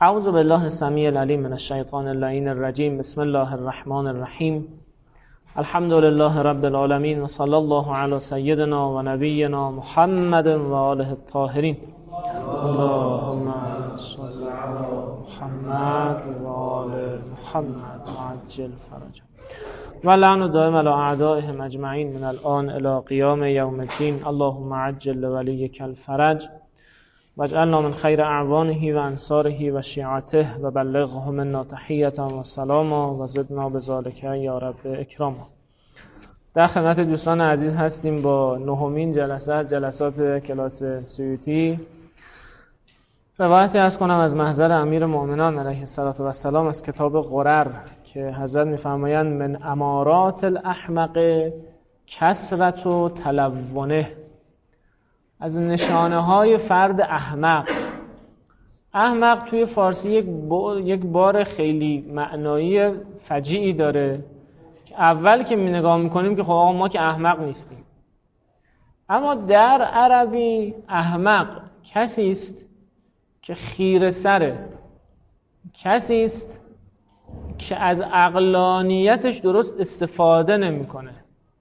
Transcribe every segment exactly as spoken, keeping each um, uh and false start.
اعوذ بالله السمیع العلیم من الشیطان اللعین الرجیم. بسم الله الرحمن الرحیم. الحمد لله رب العالمین و صلی الله علی سیدنا و نبینا محمد و آله الطاهرین. اللهم صل علی محمد و آل محمد و عجل فرجهم و لعن دائم علی اعدائهم اجمعین من الان الی قیام یوم الدین. اللهم عجل لولیک الفرج واجعلنا من خیر اعوانه و انصاره و شیعته و بلغه منا تحیة و سلاما و زدنا بذالک یا رب اکراما. در خدمت دوستان عزیز هستیم با نهمین جلسه جلسات کلاس سیوطی. روایتی از کنم از محضر امیر مؤمنان علیه السلام از کتاب غرر که حضرت می‌فرمایند من امارات الاحمق کثرت و تلونه، از نشانه های فرد احمق. احمق توی فارسی یک, یک بار خیلی معنایی فجیعی داره که اول که می نگاه میکنیم که خب آقا ما که احمق نیستیم، اما در عربی احمق کسی است که خیره سره، کسی است که از عقلانیتش درست استفاده نمیکنه.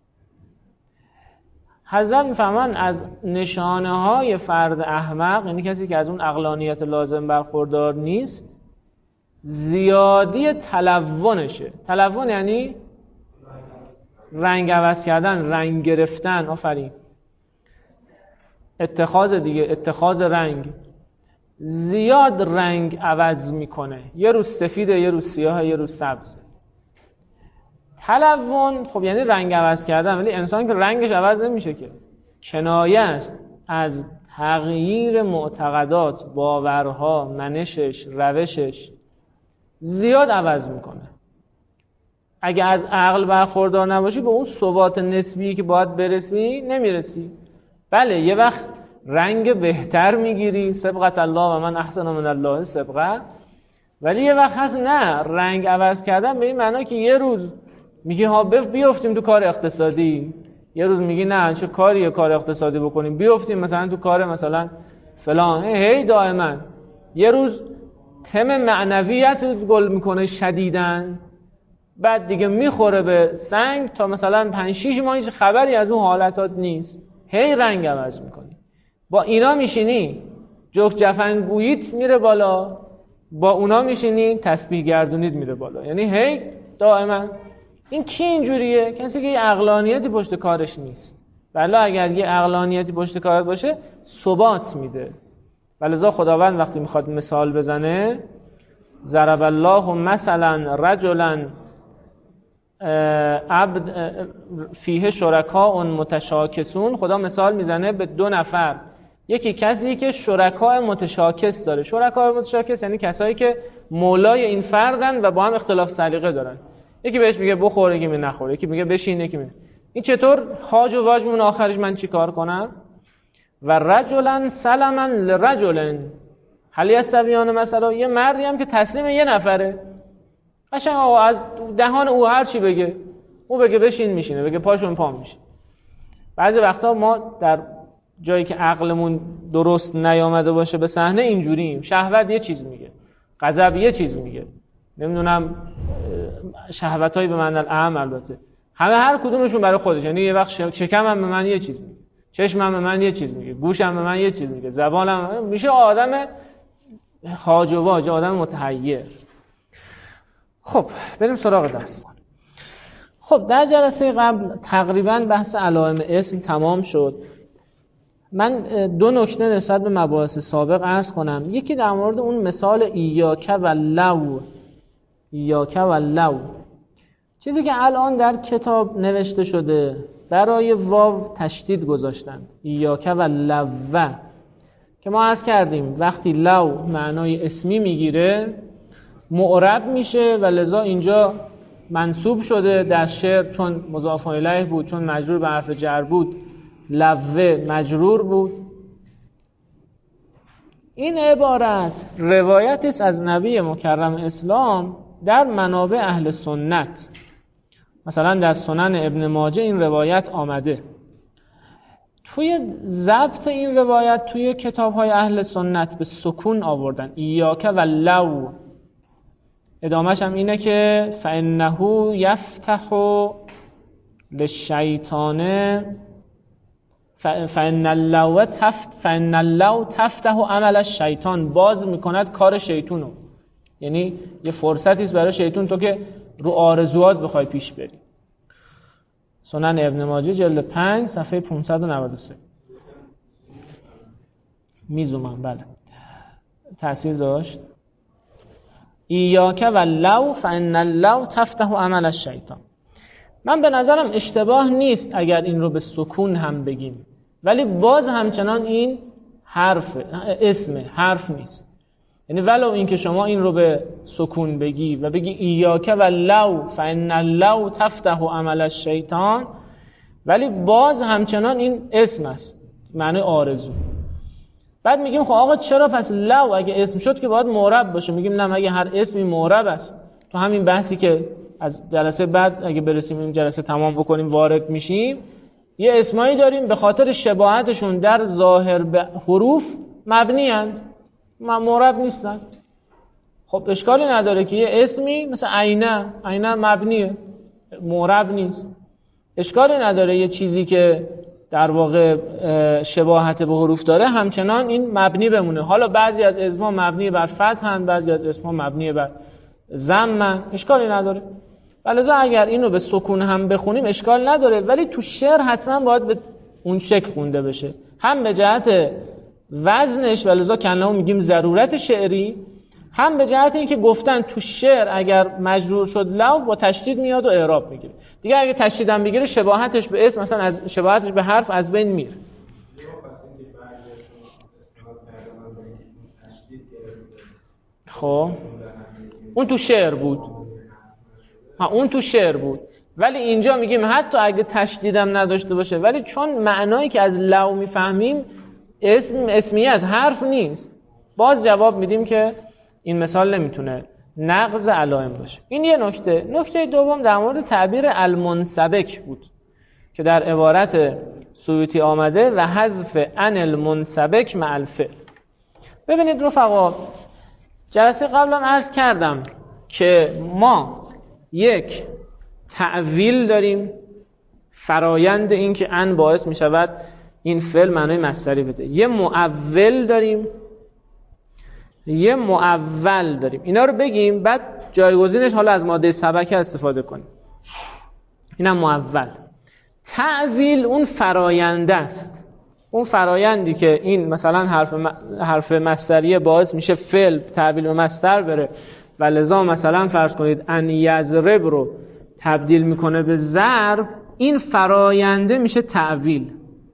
حضرت میفهمن از نشانه های فرد احمق، یعنی کسی که از اون عقلانیت لازم برخوردار نیست، زیادی تلونشه. تلون یعنی رنگ عوض کردن، رنگ گرفتن. آفرین. اتخاذ دیگه، اتخاذ رنگ. زیاد رنگ عوض میکنه، یه روز سفیده، یه روز سیاه، یه روز سبزه. تلون خب یعنی رنگ عوض کردن، ولی انسان که رنگش عوض نمیشه که، کنایه است از تغییر معتقدات، باورها، منشش، روشش. زیاد عوض میکنه. اگه از عقل برخوردار نباشی به اون ثبات نسبی که باید برسی نمیرسی. بله یه وقت رنگ بهتر میگیری، سبقت الله و من احسن من الله سبقه، ولی یه وقت هست نه، رنگ عوض کردن به این معنا که یه روز میگی ها بیافتیم تو کار اقتصادی، یه روز میگی نه چه کاری کار اقتصادی بکنیم، بیافتیم مثلا تو کار مثلا فلان. هی دائما یه روز تم معنویت رو گل میکنه شدیدن، بعد دیگه میخوره به سنگ تا مثلا پنج شش ماه هیچ خبری از اون حالتات نیست، هی رنگ عوض میکنی. با اینا میشینی جوک جفنگوییت میره بالا، با اونا میشینی تسبیح گردونید میره بالا. یعنی هی دائما. این کی اینجوریه؟ کسی که یه عقلانیتی پشت کارش نیست. بله اگر یه عقلانیتی پشت کارت باشه ثبات میده. ولذا خداوند وقتی میخواد مثال بزنه، ضرب الله مثلا رجلا عبد فیه شرکاء متشاکسون، خدا مثال میزنه به دو نفر. یکی کسی که شرکاء متشاکس داره. شرکاء متشاکس یعنی کسایی که مولای این فردن و با هم اختلاف سلیقه دارن. یکی بهش میگه بخور، یکی میگه نخور، یکی میگه بشین، یکی میگه این چطور هاج و واج مون آخرش من چی کار کنم؟ و رجلا سلما لرجل هل یستویان، مثلا یه مردی هم که تسلیم یه نفره، قشنگ آقا از دهان او هر چی بگه او بگه بشین میشینه، بگه پاشون پا میشه. بعضی وقتا ما در جایی که عقلمون درست نیامده باشه به صحنه اینجوریم. شهوت یه چیز میگه، غضب یه چیز میگه، نمیدونم شهوتایی به معنی اعم، البته همه هر کدومشون برای خودش. یعنی یه وقت شکمم به من یه چیز میگه، چشمم به من یه چیز میگه، گوشم به من یه چیز میگه، زبانم میشه آدم هاج و واج، آدم متحیر. خب بریم سراغ درس. خب در جلسه قبل تقریبا بحث علائم اسم تمام شد. من دو نکته نسبت به مباحث سابق عرض کنم. یکی در مورد اون مثال ایاک و لو، ایاک و لو، چیزی که الان در کتاب نوشته شده برای واو تشدید گذاشتند، ایاک و لو، که ما عرض کردیم وقتی لو معنای اسمی میگیره معرب میشه و لذا اینجا منصوب شده در شعر، چون مضاف الیه بود، چون مجرور به حرف جر بود، لوه مجرور بود. این عبارت روایتی است از نبی مکرم اسلام در منابع اهل سنت. مثلا در سنن ابن ماجه این روایت آمده. توی ضبط این روایت توی کتاب‌های اهل سنت به سکون آوردن، ایاک و لو. ادامهش هم اینه که فإنه یفتح للشیطان فإن اللو تفت فإن اللو تفتح عمل الشیطان، باز میکند کار شیطونو. یعنی یه فرصتی است برای شیطون تو که رو آرزوات بخوای پیش بری. سنن ابن ماجه جلد پنج صفحه پانصد و نود و سه. میزومم بله تأثیر داشت. ایاک و لو فإن اللو تفتح عمل الشیطان. من به نظرم اشتباه نیست اگر این رو به سکون هم بگیم، ولی باز همچنان این حرف اسم حرف نیست. یعنی ولو این که شما این رو به سکون بگی و بگی ایاک و لو فإن اللو تفتح عمل الشیطان، ولی باز همچنان این اسم است، معنی آرزو. بعد میگیم خب آقا چرا پس لو اگه اسم شد که باید معرب باشه؟ میگیم نه، مگه هر اسمی معرب است. تو همین بحثی که از جلسه بعد اگه برسیم این جلسه تمام بکنیم وارد میشیم، یه اسمایی داریم به خاطر شباهتشون در ظاهر به حروف مبنی اند، معرب نیستن. خب اشکالی نداره که یه اسمی مثل عینه، عینه مبنیه معرب نیست. اشکالی نداره یه چیزی که در واقع شباهت به حروف داره همچنان این مبنی بمونه. حالا بعضی از اسما مبنی بر فتح هستند، بعضی از اسما مبنی بر ضم، اشکالی نداره. ولذا اگر اینو به سکون هم بخونیم اشکال نداره، ولی تو شعر حتما باید به اون شکل خونده بشه، هم به جهت وزنش ولذا کنه میگیم ضرورت شعری، هم به جهت اینکه گفتن تو شعر اگر مجرور شد لو با تشدید میاد و اعراب میگیره. دیگه اگه تشدید هم بگیره شباهتش به اسم مثلا از شباهتش به حرف از بین میره. خب اون تو شعر بود، ها اون تو شعر بود، ولی اینجا میگیم حتی اگه تشدیدم نداشته باشه، ولی چون معنایی که از لو میفهمیم اسم اسمیت حرف نیست، باز جواب میدیم که این مثال نمیتونه نقض علائم باشه. این یه نکته. نکته دوم در مورد تعبیر المنسبک بود که در عبارت سیوطی آمده و حذف ان المنسبک مع الفعل. ببینید رفقا، جلسه قبلا عرض کردم که ما یک تعویل داریم، فرایند این که ان باعث می شود این فعل معنای مصدری بده. یه معول داریم، یه معول داریم. اینا رو بگیم بعد جایگزینش حالا از ماده سبکه استفاده کنیم. اینم معول. تعویل اون فراینده است، اون فرایندی که این مثلا حرف م... حرف مصدری باعث میشه فعل تعویل و مصدر بره و لذا مثلا فرض کنید ان یضرب رو تبدیل میکنه به ضرب، این فراینده میشه تعویل،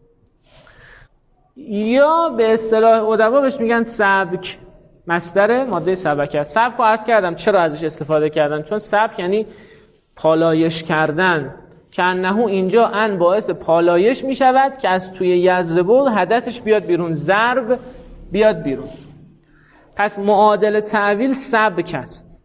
یا به اصطلاح ادبا بهش میگن سبک. مصدر ماده سبکه. سبک رو عرض کردم چرا ازش استفاده کردن، چون سبک یعنی پالایش کردن، که انه اینجا ان باعث پالایش می شود که از توی یضربو حدثش بیاد بیرون، ضرب بیاد بیرون. پس معادل تعویل سبک است.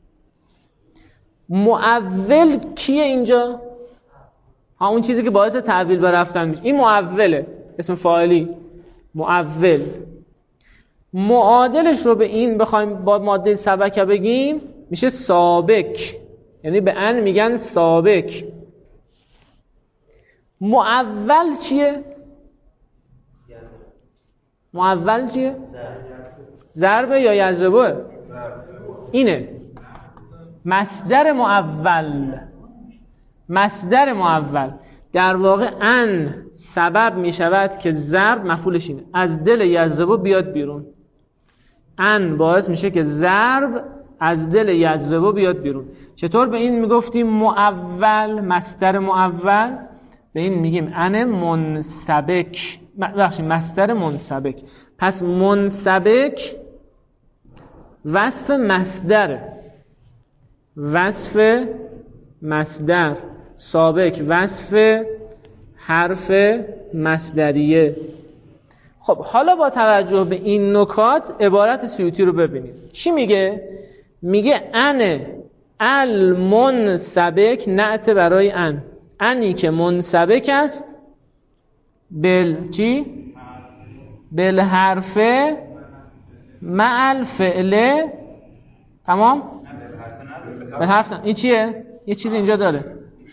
معول کیه اینجا؟ ها اون چیزی که باعث تعویل برفتن میشه، این معوله، اسم فاعلی معول. معادلش رو به این بخوایم با ماده سبکه بگیم میشه سابک، یعنی به ان میگن سابک. معول چیه؟ معول چیه؟ ضربه یا یضربه؟ اینه مصدر معول. مصدر معول در واقع ان سبب می شود که ضرب مفعولش اینه، از دل یضربه بیاد بیرون. ان باعث میشه که ضرب از دل یضربه بیاد بیرون. چطور به این میگفتیم معول، مصدر معول؟ به این میگیم ان منسبک، بخشی مصدر منسبک. پس منسبک وصف مصدره، وصف مصدر، سابک وصف حرف مصدریه. خب حالا با توجه به این نکات عبارت سیوطی رو ببینید. چی میگه؟ میگه ان المنسبک نعت برای ان، انی که منسبک است بل چی؟ بل حرف مع الفعل. تمام؟ بل حرف نه. این چیه؟ یه چیز اینجا داره.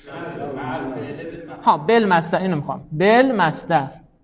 ها بل مصدر، اینو میخوام. بل مصدر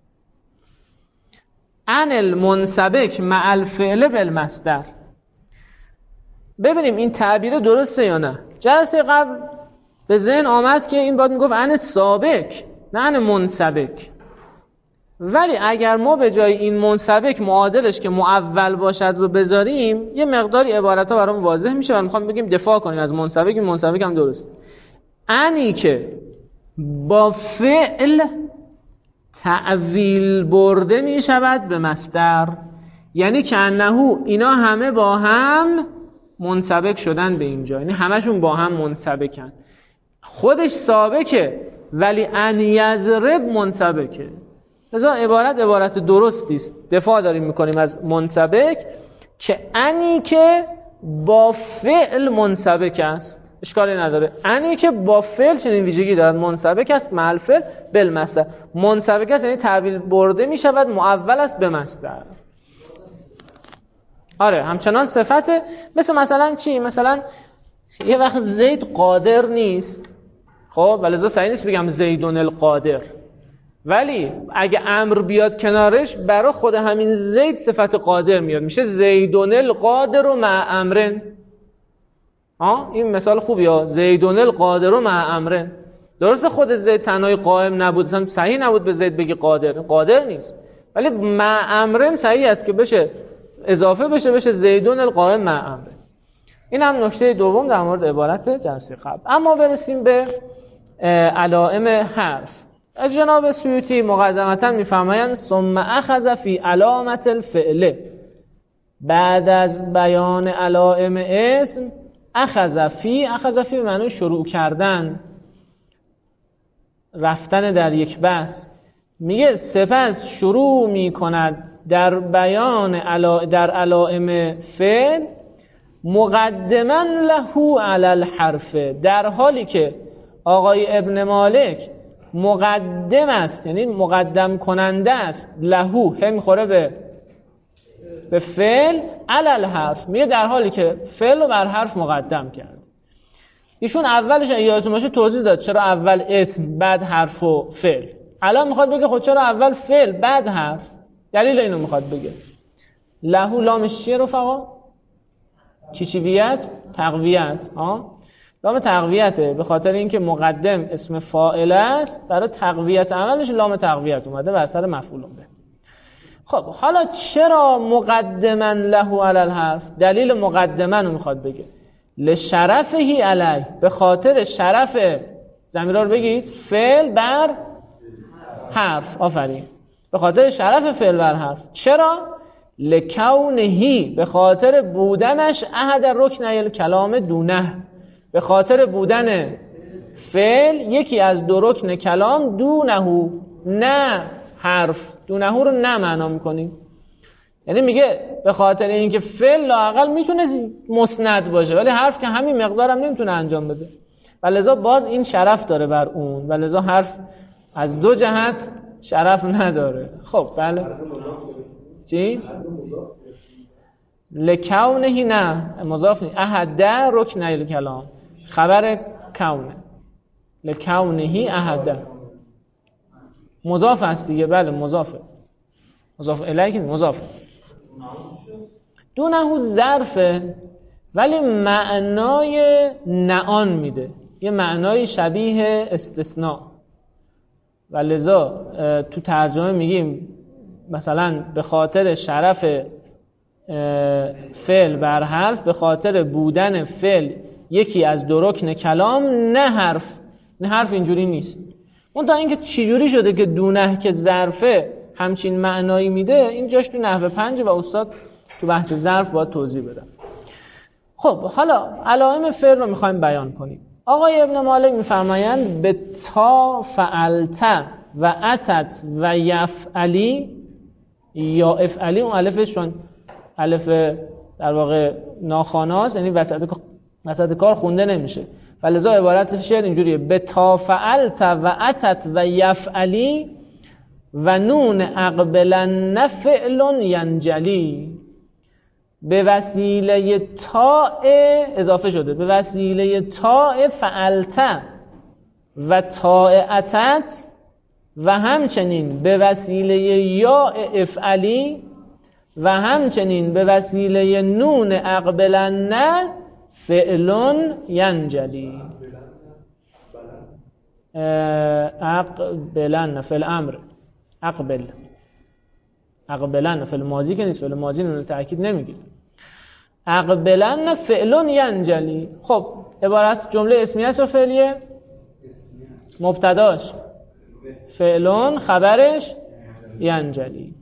ان المنسبک مع الفعل بل مصدر. ببینیم این تعبیر درسته یا نه. جلسه قبل به ذهن آمد که این باید میگفت ان سابک نه ان منسبک، ولی اگر ما به جای این منسبک معادلش که معول باشد رو بذاریم یه مقداری عبارت ها برام واضح میشه و میخوام بگیم دفاع کنیم از منسبک. این منسبک هم درست. انی که با فعل تعویل برده میشود به مصدر، یعنی که انه اینا همه با هم منسبک شدن به اینجا، یعنی همشون با هم منسبکن. خودش سابکه ولی ان یضرب منسبکه. لذا عبارت عبارت درستی است. دفاع داریم میکنیم از منسبک که انی که با فعل منسبک است. اشکالی نداره. انی که با فعل چنین ویژگی دارد، منسبک است مع الفعل بالمصدر. منسبک است یعنی تعویل برده میشود معول است به مصدر. آره همچنان صفته. مثل مثلا چی؟ مثلا یه وقت زید قادر نیست، خب ولذا صحیح نیست بگم زیدون القادر، ولی اگه امر بیاد کنارش برای خود همین زید صفت قادر میاد، میشه زیدون القادر و مع امرن. ها این مثال خوبیه. زیدون القادر و مع امرن. درسته خود زید تنهای قائم نبود، مثلا صحیح نبود به زید بگی قادر، قادر نیست، ولی مع امرن صحیح است که بشه اضافه بشه بشه زیدون القائم مع امرن. این هم نکته دوم در مورد عبارت جلسه قبل. اما برسیم به علائم حرف. جناب سیوطی مقدمتا میفرمایند ثم اخذ فی علامت الفعل، بعد از بیان علائم اسم اخذ فی، اخذ فی معنی شروع کردن، رفتن در یک بحث. میگه سپس شروع میکند در بیان علا... در علائم فعل مقدما له علی الحرف، در حالی که آقای ابن مالک مقدم است، یعنی مقدم کننده است، لهو هم میخوره به به فعل، علی الحرف، میگه در حالی که فعل رو بر حرف مقدم کرد. ایشون اولش یادتون باشه توضیح داد چرا اول اسم بعد حرف و فعل. الان میخواد بگه خود چرا اول فعل بعد حرف. دلیل اینو میخواد بگه. لهو لامش چیه رفقا؟ چیچیویت، تقویت. ها لام تقویته، به خاطر اینکه مقدم اسم فاعل است، برای تقویت عملش لام تقویت اومده و اثر مفعول به. خب حالا چرا مقدما له علی الحرف؟ دلیل مقدما رو میخواد بگه. لشرفه علی، به خاطر شرف، ضمیرا رو بگید، فعل بر حرف. آفرین. به خاطر شرف فعل بر حرف. چرا؟ لکونهی، به خاطر بودنش احد رکنی کلام دونه، به خاطر بودن فعل یکی از دو رکن کلام، دونه نه حرف. دونه رو نه معنا میکنیم، یعنی میگه به خاطر اینکه فعل لااقل میتونه مسند باشه ولی حرف که همین مقدارم نمیتونه انجام بده، ولذا باز این شرف داره بر اون، ولذا حرف از دو جهت شرف نداره. خب بله چی؟ لکونهی نه مضاف نیست، احد رکن الکلام، خبر کونه. لکونهی احد مضاف است دیگه. بله مضافه، مضاف الیه مضاف. دونه ظرفه ولی معنای نعان میده، یه معنای شبیه استثناء، و لذا تو ترجمه میگیم مثلا به خاطر شرف فعل بر حرف، به خاطر بودن فعل یکی از دو رکن کلام، نه حرف. نه حرف اینجوری نیست. اون تا اینکه چجوری شده که دونه که ظرفه همچین معنایی میده، این جاش تو نحو پنج و استاد تو بحث ظرف باید توضیح بده. خب حالا علائم فعل رو میخوایم بیان کنیم. آقای ابن مالک میفرمایند به تا فعلت و اتت و یفعلی یا افعلی، اون الفشون الف در واقع ناخواناست، یعنی وسط وسط کار خونده نمیشه، ولذا عبارت شعر اینجوریه: به تا فعلت و اتت و یفعلی و نون اقبلن فعل ینجلی، به وسیله تاء اضافه شده، به وسیله تاء فعلت و تاء اتت و همچنین به وسیله یا افعلی و همچنین به وسیله نون اقبلن فعل ینجلی. اقبلن فعل امر، اقبل اقبلن فعل ماضی که نیست، فعل ماضی نون تأکید نمیگیره. اقبلن فعل ینجلی. خب عبارت جمله اسمیه است و فعلیه؟ مبتداش فعلون، خبرش ینجلی.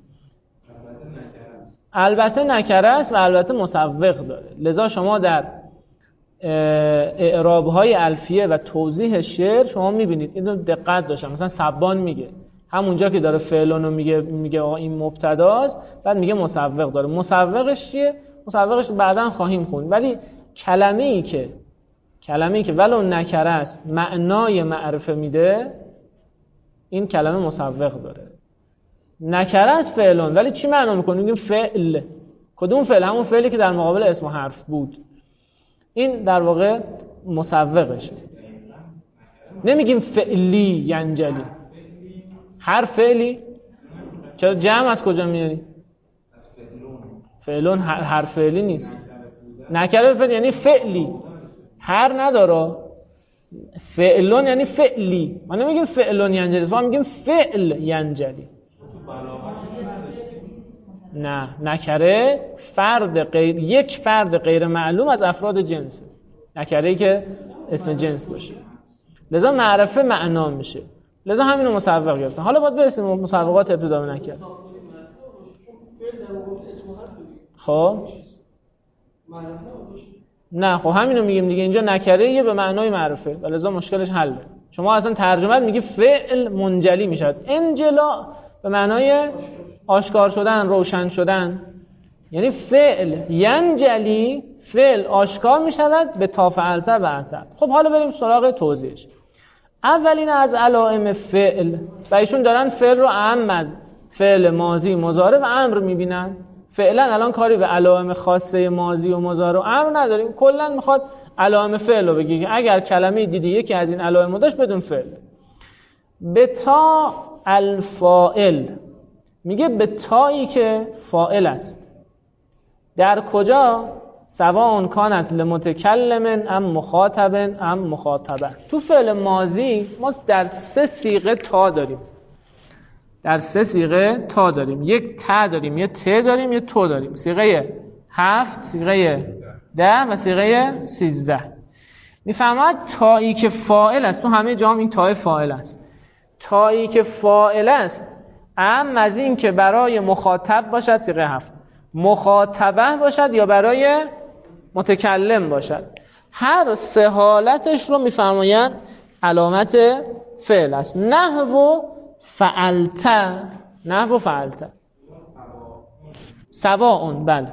البته نکره است و البته مسوغ داره، لذا شما در اعراب‌های الفیه و توضیح شعر شما می‌بینید اینو دقت داشتم. مثلا سبان میگه همونجا که داره فعلونو میگه میگه آقا این مبتداست، بعد میگه مسوغ داره. مسوغش چیه؟ مسوغش بعداً خواهیم خوند. ولی کلمه‌ای که کلمه‌ای که ولو نکره است معنای معرفه میده، این کلمه مسوغ داره. نکره است فعلون، ولی چی معنا میکنه؟ میگیم فعل. کدوم فعل؟ همون فعلی که در مقابل اسم و حرف بود. این در واقع مسوغشه. نمیگیم فعلی ینجلی. هر فعلی؟ چرا جمع از کجا میاری؟ فعلون هر فعلی نیست. نکره فعل یعنی فعلی، هر نداره. فعلون یعنی فعلی. ما نمیگیم فعلون ینجلی، ما میگیم فعل ینجلی. نه، نکره فرد غیر یک فرد غیر معلوم از افراد جنس، نکره‌ای که اسم جنس باشه، لذا معرفه معنا میشه، لذا همینو مسوغ گرفتن. حالا باید برسیم مسوغات ابتدا نکرد. خب نه، خب همینو میگیم دیگه، اینجا نکره‌ایه به معنای معرفه و لذا مشکلش حله. شما اصلا ترجمه میگی فعل منجلی میشد. انجلا به معنای آشکار شدن، روشن شدن، یعنی فعل ینجلی، فعل آشکار میشود به تا فعلت و اتت. خب حالا بریم سراغ توضیحش. اولین از علائم فعل، و ایشون دارن فعل رو اهم از فعل ماضی، مضارع و امر میبینن. فعلا الان کاری به علائم خاصه ماضی و مضارع و امر نداریم، کلا میخواد علائم فعل رو بگی که اگر کلمه دیدی یکی از این علائم داشت بدون فعل. به تا الفاعل، میگه به تایی که فاعل است. در کجا؟ سواء کانت لمتکلم ام مخاطب ام مخاطبه. تو فعل ماضی ما در سه صیغه تا داریم. در سه صیغه تا داریم. یک ت داریم، یک ت داریم، یک تو داریم. صیغه هفت، صیغه ده و صیغه سیزده. میفهمد تایی که فاعل است، تو همه جام این تای فاعل است. تایی که فاعل است ام از این که برای مخاطب باشد، صیغه هفت، مخاطبه باشد یا برای متکلم باشد، هر سه حالتش رو میفرمایند علامت فعل است. نحو فعلت، نحو فعلت، سواء، بله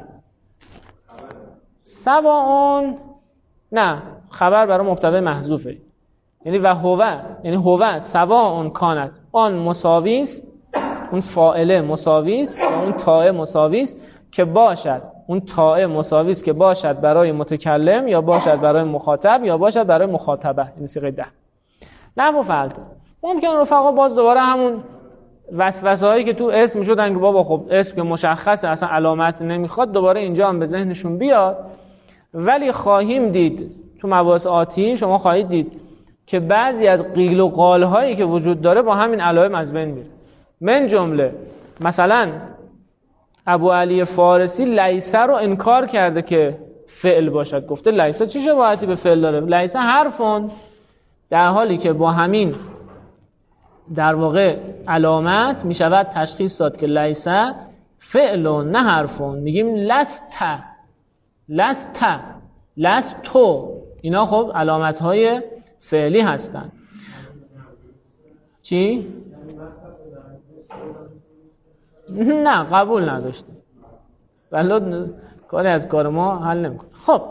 سواء، نه خبر برای مبتدا محذوفه، یعنی و هو، یعنی هو سواء کانت، آن مساوی است، اون فاعله مساوی است، اون تاء مساوی است که باشد، اون تاء مساوی است که باشد برای متکلم یا باشد برای مخاطب یا باشد برای مخاطبه. این صیغه ده. نحو فعلت. ممکن رفقا باز دوباره همون وسوسه‌هایی که تو اسم شدن که بابا خب اسم که مشخصه اصلا علامت نمیخواد، دوباره اینجا هم به ذهنشون بیاد. ولی خواهیم دید تو مباحث آتی شما خواهید دید که بعضی از قیل و قال‌هایی که وجود داره با همین علائم از بین میره. من جمله مثلا ابو علی فارسی لیسه رو انکار کرده که فعل باشد، گفته لیسه چی شباهتی به فعل داره؟ لیسه حرفون، در حالی که با همین در واقع علامت می شود تشخیص داد که لیسه فعل نه حرفون. میگیم لست، لست، لست تو، اینا خب علامت های فعلی هستن. چی؟ نه قبول نداشته، ولی کاری از کار ما حل نمیکنه. خب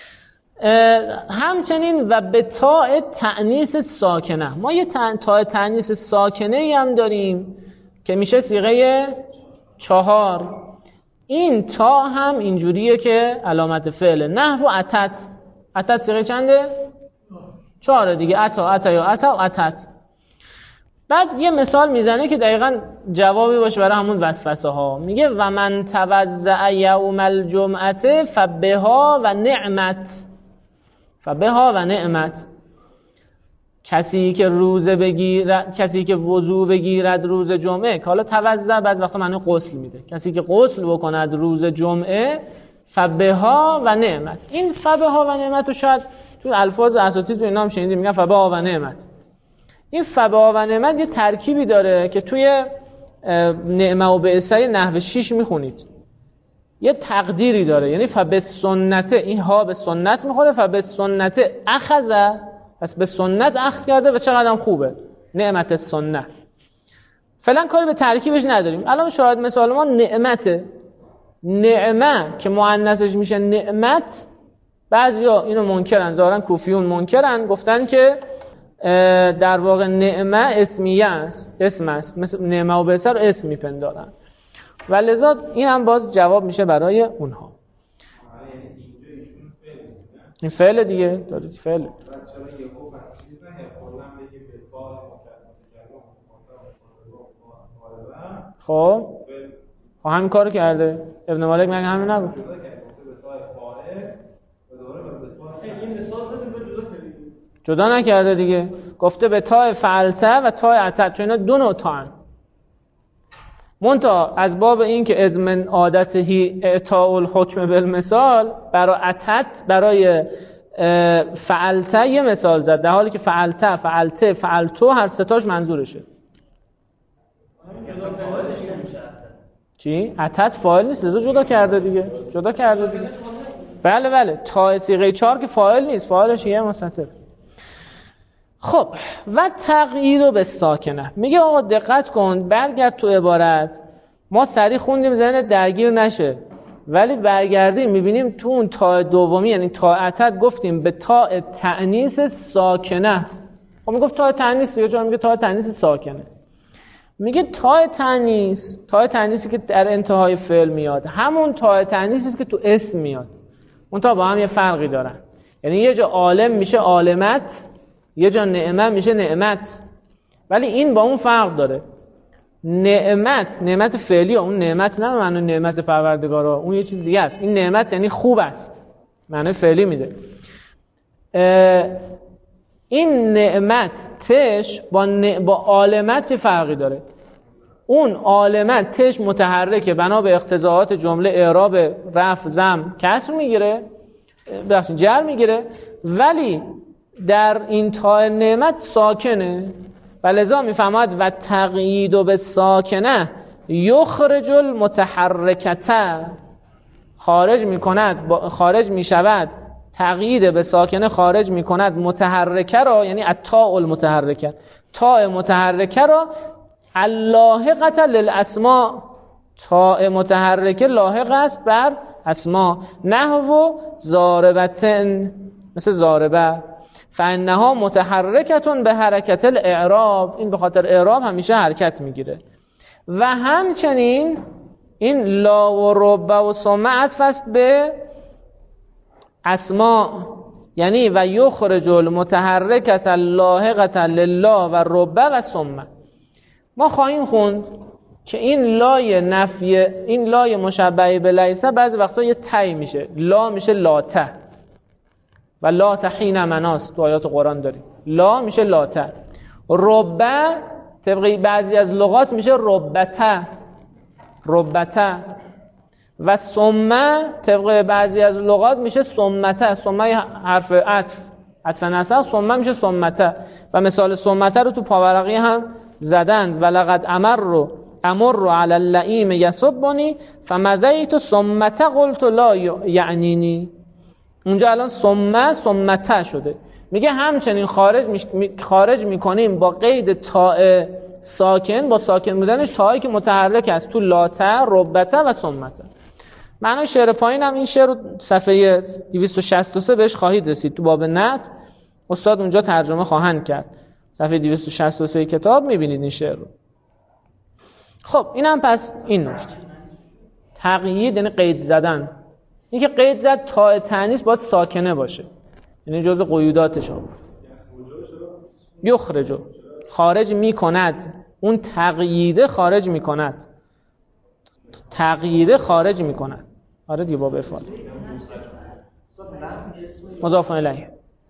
همچنین و به تاء تأنیث ساکنه، ما یه تاء تأنیث ساکنه ای هم داریم که میشه صیغه چهار. این تا هم اینجوریه که علامت فعل. نحو اتت، اتت صیغه چنده؟ چهاره دیگه، اتا اتا یا اتا و اتت. بعد یه مثال میزنه که دقیقاً جوابی باشه برای همون وسوسه ها. میگه و من توزع یوم الجمعه فبها و نعمت، فبها و نعمت. کسی که روزه بگیرد، کسی که وضو بگیرد روز جمعه، که حالا توزع بعضی وقتا معنی غسل میده، کسی که غسل بکند روز جمعه فبها و نعمت. این فبها و نعمت رو شاید تو الفاظ اساتید تو اینا هم شنیدید، میگن فبها و نعمت. این فبها و نعمت یه ترکیبی داره که توی نعمه و بعثه نحو شیش میخونید، یه تقدیری داره، یعنی فبه سنت، این ها به سنت میخوره، فبه سنت اخذ، پس به سنت اخذ کرده و چقدر خوبه نعمت سنت. فعلا کاری به ترکیبش نداریم. الان شاید مثال ما نعمته، نعمه که مؤنثش میشه نعمت، بعضیا اینو منکرن، ظاهرا کوفیون منکرن، گفتن که در واقع نعمه اسمیه است، اسم است، مثل نعمه و بعثه رو اسم میپندارن و لذا این هم باز جواب میشه برای اونها. این فعل دیگه داره، فعل. خب خب همین کارو کرده ابن مالک، مگه همین نبود؟ جدا نکرده دیگه، گفته به تای فعلته و تای اتت، چون اینا دو نوع تا'n. منتها از باب این که از من عادته اعطاء الحکم بالمثال، برای اتت برای فعلته یه مثال زد، در حالی که فعلته فعلته فعلتو هر ستاش منظورشه. چی؟ اتت فاعل نیست، لذا جدا کرده دیگه، جدا کرده دیگه. بله بله، تا صیغه چهار که فاعل نیست، فاعلش یه مستتر. خب و تقیید به ساکنه. میگه آقا دقت کن، برگرد تو عبارت، ما سریع خوندیم ذهنت درگیر نشه، ولی برگردیم میبینیم تو اون تا دومی، یعنی تا اتت، گفتیم به تا تأنیث ساکنه. خب میگفت تا تأنیث دیگه، چون میگه تا تأنیث ساکنه. میگه تا تأنیث، تا تأنیثی که در انتهای فعل میاد، همون تا تأنیثی که تو اسم میاد. اون تا با هم یه فرقی دارن. یعنی یه جا عالم میشه عالمت، یه جا نعمت میشه نعمت، ولی این با اون فرق داره. نعمت، نعمت فعلی، اون نعمت نه معنی نعمت پروردگارا، اون یه چیز دیگه است. این نعمت یعنی خوب است، معنی فعلی میده. این نعمت تش با ن... با عالمت چه فرقی داره؟ اون عالمت تش متحرکه، بنا به اقتضاعات جمله اعراب رفع ضم کسر میگیره، بخشید جر میگیره، ولی در این تا نعمت ساکنه و لذا میفهمد و تقیید و به ساکنه یخرج المتحرکته، خارج میکند، خارج میشود، تقیید به ساکنه خارج میکند متحرکه را، یعنی التاء المتحرکه، تاء متحرکه را اللاحقه للاسماء، تاء متحرکه لاحق است بر اسماء، نحو ضاربتن، مثل ضاربه، فانها متحرکتون به حرکت الاعراب، این به خاطر اعراب همیشه حرکت میگیره. و همچنین این لا و رب و ثم عطف است به اسماء، یعنی و یخرج المتحرکت اللاحقه لله و رب و ثم. ما خواهیم خوند که این لای نفی، این لای مشبهه به لیسه بعضی وقتا یه تی میشه، لا میشه لاته و لا تحین مناس، تو آیات قرآن داریم لا میشه لاته. ربه طبقی بعضی از لغات میشه ربته، ربته. و ثم طبق بعضی از لغات میشه ثمته، ثمه حرف عطف، عطف نسق، ثم میشه ثمته. و مثال ثمته رو تو پاورقی هم زدند، ولقد امر رو امر رو علی اللئیم یسبنی فمزیت ثمته قلت لا یعنینی. اونجا الان ثم ثمته شده. میگه همچنین خارج می... خارج میکنیم با قید تاء ساکن، با ساکن بودن تائی که متحرک است تو لاته، ربته و ثمته. معنای شعر پایین هم این شعر رو صفحه دویست و شصت و سه بهش خواهید رسید، تو باب نحو استاد اونجا ترجمه خواهند کرد. صفحه دویست و شصت و سه کتاب میبینید این شعر رو. خب اینم پس این نکته تقیید یعنی قید زدن. اینکه قید زد تا تانیث باید ساکنه باشه، یعنی جزء قیوداتش آورد. یخرجو خارج میکند، اون تقییده خارج میکند، تقییده خارج میکند. آره دیگه باب افعال مضاف الیه.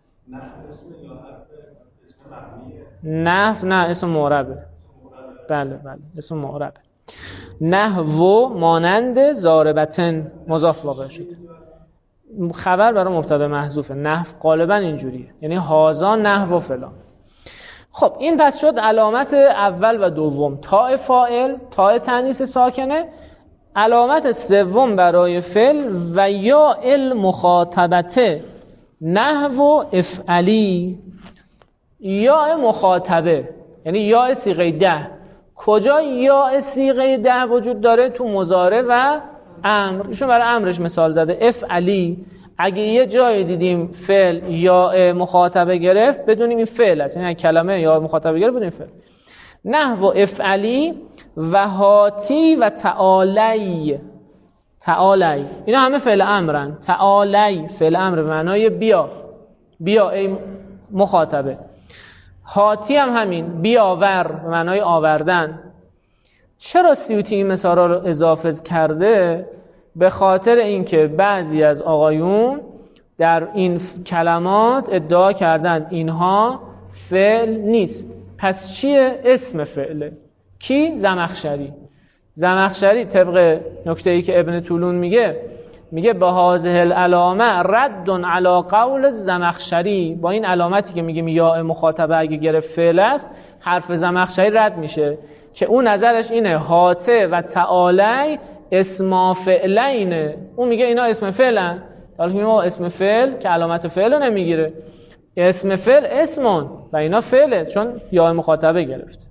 نحو نه اسم معربه. بله بله اسم معربه. نحو مانند ضاربتن مضاف واقع شده، خبر برای مبتدا محذوفه. نحو غالبا اینجوریه، یعنی هازا نحو فلان. خب این پس شد علامت اول و دوم، تاء فاعل، تاء تانیث ساکنه. علامت سوم برای فعل و یا المخاطبته نحو افعلی، یا مخاطبه یعنی یا صیغه ده. کجا یا صیغه ده وجود داره؟ تو مضارع و امر. ایشون برای امرش مثال زده افعلی. اگه یه جایی دیدیم فعل یا مخاطبه گرفت بدونیم این فعل است، یعنی کلمه یا مخاطبه گرفت بدونیم فعل. نحو افعلی و هاتی و تعالی. تعالی اینا همه فعل امرن. تعالی فعل امر به معنای بیا، بیا ای مخاطبه. هاتی هم همین، بیاور به معنای آوردن. چرا سیوطی این مثالا رو اضافه کرده؟ به خاطر اینکه بعضی از آقایون در این کلمات ادعا کردن اینها فعل نیست. پس چیه؟ اسم فعله. کی؟ زمخشری. زمخشری طبق نکته‌ای که ابن طولون میگه، میگه به هذه العلامه رد علی قول زمخشری. با این علامتی که میگه یا مخاطبه اگه گرفت فعل است، حرف زمخشری رد میشه که اون نظرش اینه هاته و تعالی اسم فعلینه. اون میگه اینا اسم فعلن، حالا میگه ما اسم فعل که علامت فعل رو نمیگیره، اسم فعل اسمون و اینا فعله چون یا مخاطبه گرفت.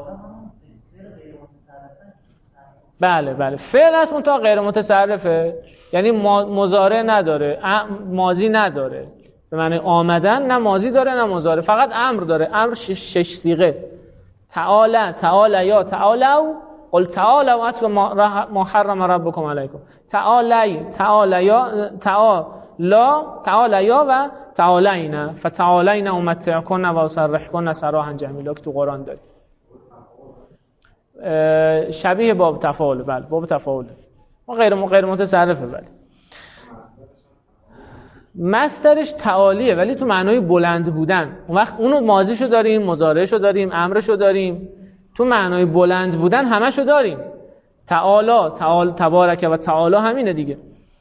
بله بله فعل است اون تا غیر متصرفه، یعنی مضارع نداره، ماضی نداره، به معنی آمدن نه ماضی داره نه مضارع، فقط امر داره. امر شش, شش صیغه: تعالی، تعالی یا، تعالوا، قل تعالوا اتل ما حرم ربکم علیکم. تعالی، تعالی یا، تعالی، تعالی یا و تعالینا، فتعالینا امتعکن و اسرحکن سراحا جمیلا که تو قرآن داریم. شبیه باب تفاعل. بله باب تفاعل ما غیر غیر متصرفه، ولی مصدرش تعالیه ولی تو معنای بلند بودن. اون وقت اونو ماضیشو داریم، مضارعشو داریم، امرشو داریم، تو معنای بلند بودن همشو داریم. تعالی، تعال، تبارک و تعالی همینه دیگه.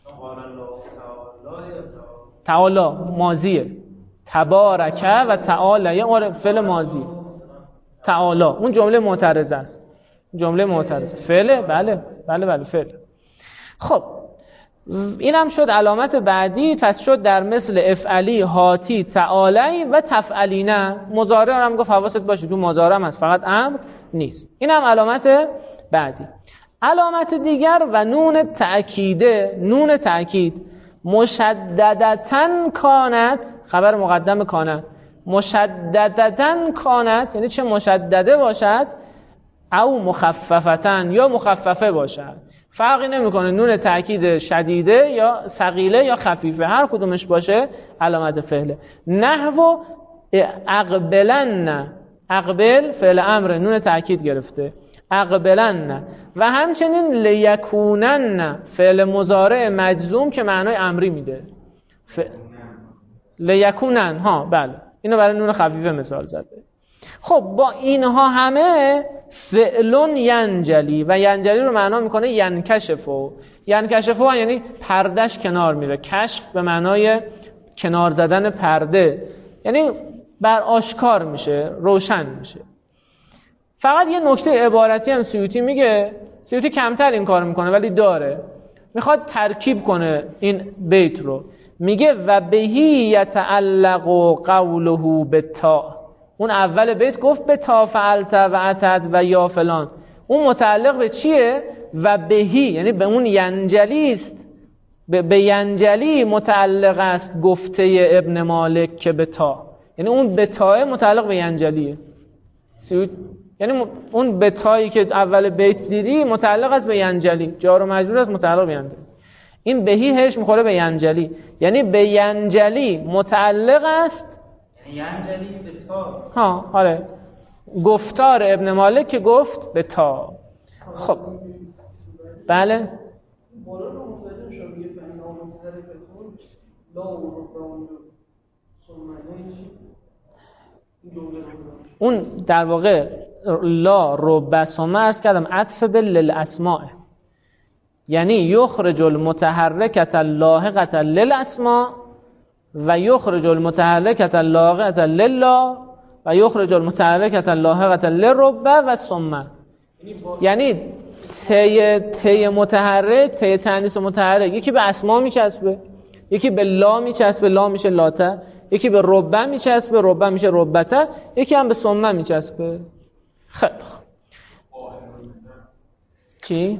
تعالی ماضیه، تبارک و تعالی یا فعل ماضی. تعالی اون جمله معترضه است، جمله معترضه فعله. بله بله بله فعل. خب اینم شد علامت بعدی. پس شد در مثل افعلی، هاتی، تعالی و تفعلینه. مضارع هم گفت حواست باشه تو مضارع هم هست، فقط امر نیست. اینم علامت بعدی. علامت دیگر و نون تأکیده. نون تأکید مشددتن کانت، خبر مقدم کانت، مشددتن کانت یعنی چه مشدده باشد، او مخففتن یا مخففه باشد. فرقی نمیکنه نون تأکید شدیده یا ثقیله یا خفیفه، هر کدومش باشه علامت فعله. نحو اقبلن، اقبل فعل امر نون تأکید گرفته، اقبلن. و همچنین لیکونن فعل مضارع مجزوم که معنای امری میده. ف... لیکونن ها بله اینو برای نون خفیفه مثال زده. خب با اینها همه فعلون ینجلی و ینجلی رو معنا میکنه ینکشفو. ینکشفو یعنی پردش کنار میره. کشف به معنای کنار زدن پرده، یعنی بر آشکار میشه، روشن میشه. فقط یه نکته عبارتی هم سیوطی میگه، سیوطی کمتر این کار میکنه ولی داره، میخواد ترکیب کنه این بیت رو. میگه و بهی یتعلق قوله بتا. اون اول بیت گفت به تا فعلت و اتت و یا فلان، اون متعلق به چیه؟ و بهی یعنی به اون ینجلی است، به, به ینجلی متعلق است گفته ابن مالک که به تا، یعنی اون به تاه متعلق به ینجلیه. یعنی اون بتایی که اول بیت دیدی متعلق است به ینجلی، جار و مجرور است متعلق به ینجلی. این بهی هش میخوره به ینجلی، یعنی به ینجلی متعلق است. ینجلی به تا. ها آره، گفتار ابن مالک که گفت به تا. خب بله بالا رو متوجه میشم میگه فهم نامتحرک کن لا و ربان سمنه چی اون در واقع لا رب سمه است کردم عطف به للاسماء، یعنی یخرج المتحرکت اللاحقت للاسماء و یخرج المتحرکت اللاحقت لله و یخرج المتحرکت اللاحقت للرب و سمه. یعنی تی تی متحرک، تی تانیث متحرک یکی به اسما میچسبه، یکی به لا میچسبه، لا میشه لاته، یکی به ربه میچسبه، ربه میشه ربته، یکی هم به سمه میچسبه. خب چی؟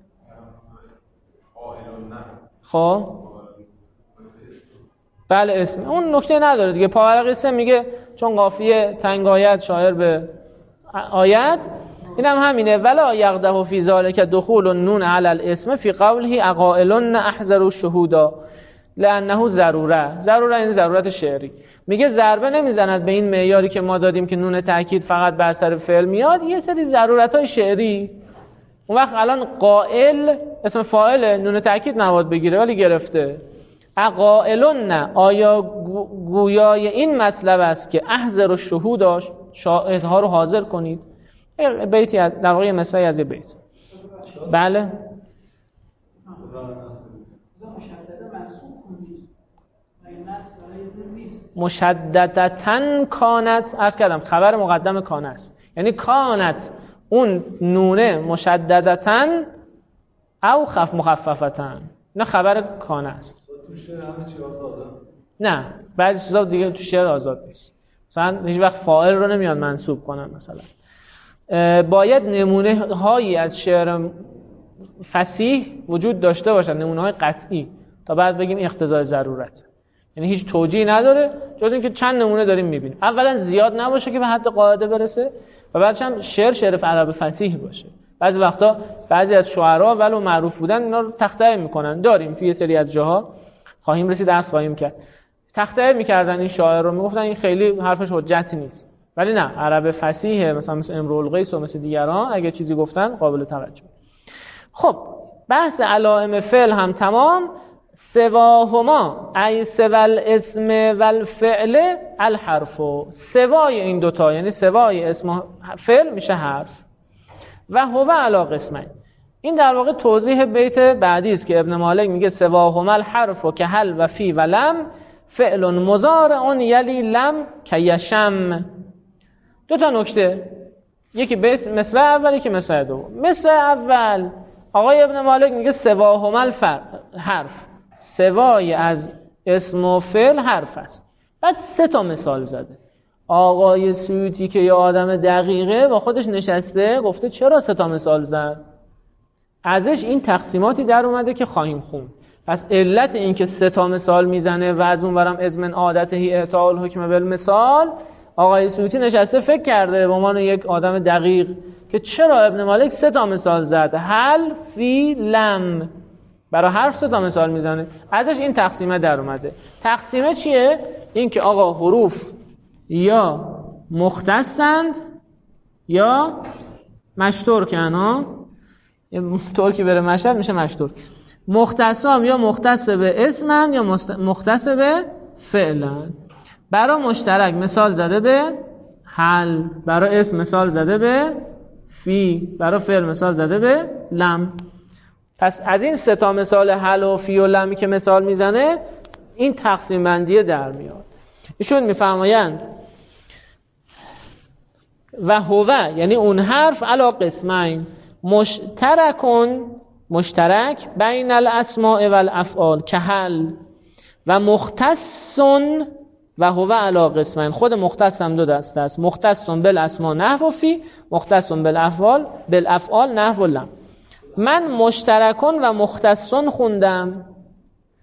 خب بله اسم اون نکته نداره دیگه. پاورق اسم میگه چون قافیه تنگ آیت شاعر به آیت، این هم همینه. ولا یغده فی ذلک دخول النون علی الاسم فی قوله اقائلن احذر الشهودا لانه ضروره. ضروره این ضرورت شعری. میگه ضربه نمیزند به این معیاری که ما دادیم که نون تاکید فقط بر سر فعل میاد، یه سری ضرورت‌های شعری. اون وقت الان قائل اسم فاعل نون تاکید نباید بگیره ولی گرفته. اقائلن آیا گویای این مطلب است که احذر الشهودا شاهدها رو حاضر کنید. بیتی از در واقع مثالی از یه بیت. بله مشددتن کانت، عرض کردم خبر مقدم کانه است، یعنی کانت اون نونه مشددتن او خف مخففتن، نه خبر کانه است. تو شعر همه چی آزاده؟ نه بعضی چیزا دیگه تو شعر آزاد نیست. مثلا هیچ وقت فاعل رو نمیان منصوب کنن. مثلا باید نمونه هایی از شعر فصیح وجود داشته باشن، نمونه های قطعی، تا بعد بگیم اقتضای ضرورت. یعنی هیچ توجیهی نداره جز اینکه چند نمونه داریم میبینیم. اولا زیاد نباشه که به حد قاعده برسه و بعدش هم شعر شعر عرب فصیح باشه. بعضی وقتا بعضی از شعرا ولو معروف بودن اینا رو تخته میکنن، داریم توی سری از جاها، خواهیم رسید درس خواهیم کرد، تخته میکردن این شاعر رو، میگفتن این خیلی حرفش حجت نیست. ولی نه، عرب فصیح مثلا مثل امرؤ القیس و مثل دیگران اگه چیزی گفتن قابل توجه. خب بحث علائم فعل هم تمام. سواهما ای سوال اسم والفعل الحرف، سوای این دوتا یعنی سوای اسم فعل میشه حرف. و هو علی قسمین، این در واقع توضیح بیت بعدی است که ابن مالک میگه سواهما الحرف که هل و فی و لم فعل مضارع یلی لم که یشم. دو تا نکته، یکی بیت مثل اول یکی مثل دوم. مثل اول آقای ابن مالک میگه سواهما الحرف، سوای از اسم و فعل حرف است. بعد سه تا مثال زده. آقای سیوطی که یه آدم دقیقه با خودش نشسته گفته چرا سه تا مثال زد؟ ازش این تقسیماتی در اومده که خواهیم خوند. پس علت این که سه تا مثال میزنه و از اون برم از من عادته اعطاء الحکم بالمثال، آقای سیوطی نشسته فکر کرده به عنوان یک آدم دقیق که چرا ابن مالک سه تا مثال زد، هل فی لم، برای حرف سه تا مثال میزنه. ازش این تقسیمه در اومده. تقسیمه چیه؟ این که آقا حروف یا مختصند یا مشترکن. ها ترکی بره مشهد میشه مشترک. مختصام یا مختص به اسمن یا مختص به فعلن. برای مشترک مثال زده به هل، برای اسم مثال زده به فی، برای فعل مثال زده به لم. پس از این سه تا مثال هل و فی و لمی که مثال میزنه این تقسیم بندی در میاد. ایشون میفرمایند و هو یعنی اون حرف علا قسمین مشترکون، مشترک بین الاسماء والافعال که هل، و مختصون و هو علا قسمین. خود مختص هم دو دسته است، مختصون بالاسماء نحو فی، مختصون بالافعال بالافعال نحو لم. من مشترکون و مختصون خوندم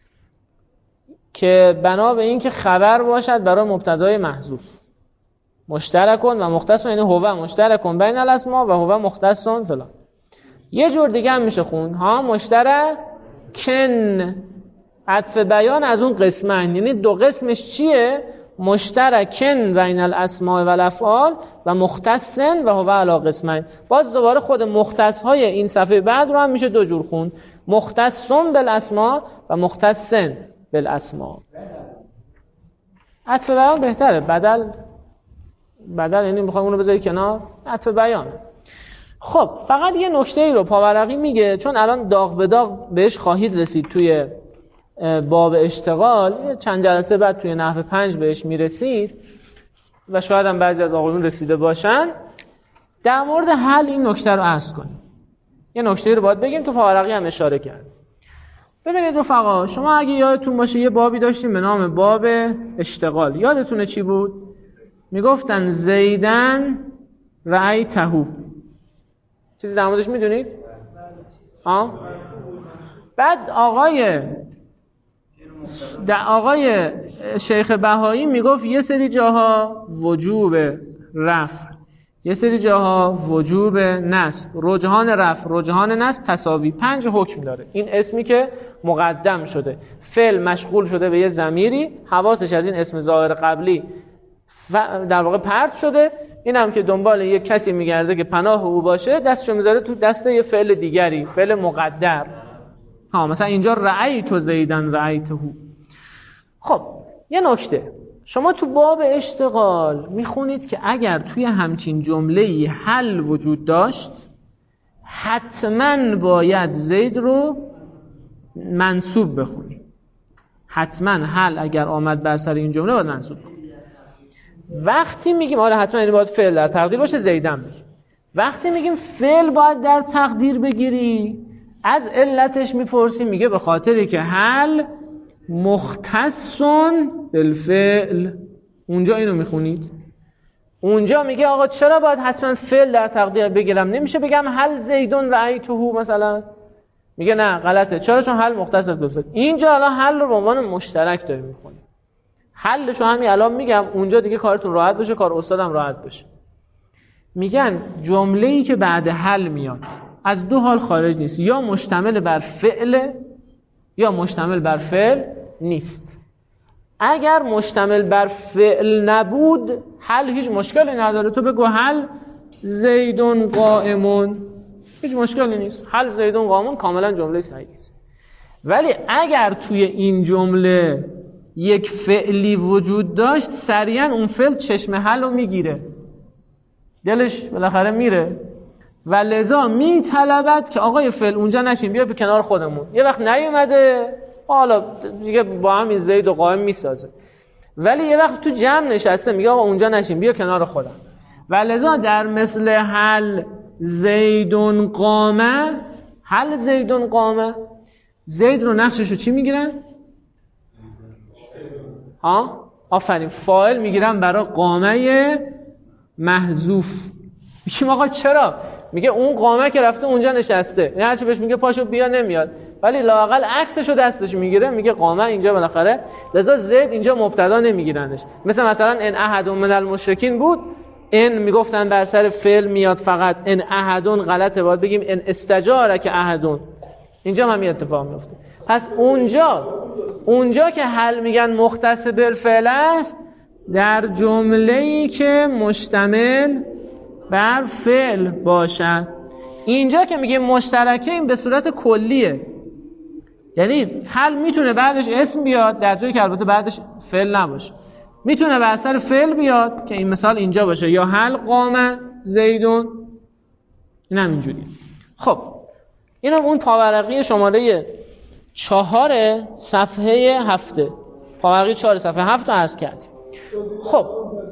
که بنا به این که خبر باشد برای مبتدای محذوف. مشترکون و مختص، یعنی هو مشترکون بین الاسماء و هو مختصون فلان. یه جور دیگه هم میشه خون ها مشترکن، عطف بیان از اون قسمن، یعنی دو قسمش چیه؟ مشترکن بین الاسماء و الافعال و مختصن و هو علی قسمین. باز دوباره خود مختص های این صفحه بعد رو هم میشه دو جور خون، مختصن بالاسماء و مختصن بالاسماء. عطف بیان بهتره، بدل بدل یعنی میخوام اونو بذاری کنار، عطف بیان. خب فقط یه نکته ای رو پاورقی میگه، چون الان داغ به داغ بهش خواهید رسید توی باب اشتغال، چند جلسه بعد توی نحو پنج بهش میرسید و شاید هم بعضی از آقایون رسیده باشن. در مورد حل این نکته رو عرض کنیم، یه نکته رو باید بگیم، تو پاورقی هم اشاره کرد. ببینید رفقا، شما اگه یادتون باشه یه بابی داشتیم به نام باب اشتغال، یادتونه چی بود؟ میگفتن زیدن رأیتهو، چیزی در موردش میدونید؟ ها؟ بعد آقای در آقای شیخ بهایی میگفت یه سری جاها وجوب رفع، یه سری جاها وجوب نصب، رجحان رفع رجحان نصب تساوی، پنج حکم داره. این اسمی که مقدم شده، فعل مشغول شده به یه ضمیری، حواسش از این اسم ظاهر قبلی در واقع پرت شده، این هم که دنبال یه کسی میگرده که پناه او باشه، دستشو میذاره تو دست یه فعل دیگری، فعل مقدر. ها مثلا اینجا رأیت زیدن رأیتهو. خب یه نکته، شما تو باب اشتغال میخونید که اگر توی همچین جمله‌ای حل وجود داشت، حتما باید زید رو منصوب بخونید. حتما حل اگر آمد بر سر این جمله باید منصوب بخونید. وقتی میگیم آره حتما این باید فعل در تقدیر باشه، زیدن بگیم. وقتی میگیم فعل باید در تقدیر بگیری، از علتش میپرسیم، میگه به خاطری که حل مختصن بالفعل. اونجا اینو میخونید، اونجا میگه آقا چرا باید حتما فعل در تقدیر بگیرم؟ نمیشه بگم حل زیدون رأیتهو مثلا؟ میگه نه غلطه. چرا؟ چون حل مختص است بالفعل. اینجا الان حل رو به عنوان مشترک داریم میخونیم. حلش رو همین الان میگم، اونجا دیگه کارتون راحت بشه، کار استادم راحت بشه. میگن جمله‌ای که بعد حل میاد از دو حال خارج نیست، یا مشتمل بر فعل یا مشتمل بر فعل نیست. اگر مشتمل بر فعل نبود، حل هیچ مشکلی نداره. تو بگو حل زیدون قائمون، هیچ مشکلی نیست. حل زیدون قائمون کاملا جمله صحیحی است. ولی اگر توی این جمله یک فعلی وجود داشت، سریعا اون فعل چشم حل رو میگیره، دلش بالاخره میره و لذا میطلبد که آقای فعل اونجا نشین، بیا به کنار خودمون. یه وقت نیومده، حالا دیگه با همین زید و قائم میسازه، ولی یه وقت تو جمع نشسته، میگه آقا اونجا نشین، بیا کنار خودم. و لذا در مثل حل زیدون قامه، حل زیدون قامه، زید رو نقششو چی میگیرن؟ ها؟ آفرین، فاعل میگیرن برای قامه محذوف. میگیم آقا چرا؟ میگه اون قامه که رفته اونجا نشسته، یعنی هرچی بهش میگه پاشو بیا نمیاد، ولی لااقل عکسشو دستش میگیره، میگه قامه اینجا بالاخره. لذا زید اینجا مبتدا نمیگیرنش. مثل مثلا ان احد من المشرکین بود، ان میگفتن بر سر فعل میاد فقط، ان احدون غلطه، باید بگیم ان استجارک احدون. اینجا هم همین اتفاق میفته. پس اونجا اونجا که حل میگن مختص بالفعل است، در جمله‌ای که مشتمل بر فعل باشد. اینجا که میگه مشترکه، این به صورت کلیه، یعنی حل میتونه بعدش اسم بیاد، در جایی که البته بعدش فعل نباشه. میتونه بر اثر فعل بیاد که این مثال اینجا باشه، یا حل قام زیدون، این هم اینجوری. خب اینم اون پاورقی شماره چهار صفحه هفته، پاورقی چهار صفحه هفت رو عرض کردیم. خب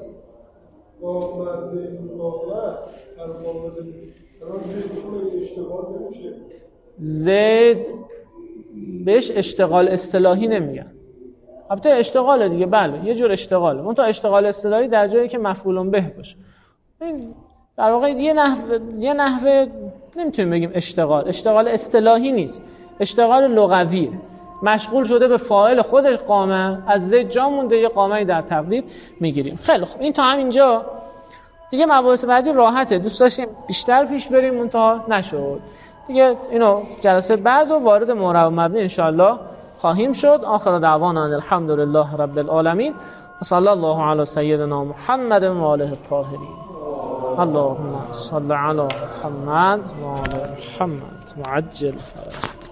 زید بهش اشتغال اصطلاحی نمیگن. البته اشتغاله دیگه، بله یه جور اشتغاله، اون تا اشتغال اصطلاحی در جایی که مفعول به باشه. این در واقع یه نحوه یه نحوه نمیتونیم بگیم اشتغال، اشتغال اصطلاحی نیست، اشتغال لغویه. مشغول شده به فاعل خودش قامه، از زید جا مونده، یه قامه در تقدیر میگیریم. خیلی خوب، این تا همینجا دیگه مباحث بعدی راحته، دوست داشتیم بیشتر پیش بریم منتها نشد دیگه. اینو جلسه بعد و وارد مورب و مبنی انشاءالله خواهیم شد. آخر دعوانا الحمد لله رب العالمین و صلی الله علی سیدنا محمد و آله الطاهرین. اللهم صل علی محمد و آل محمد وعجل فرجهم.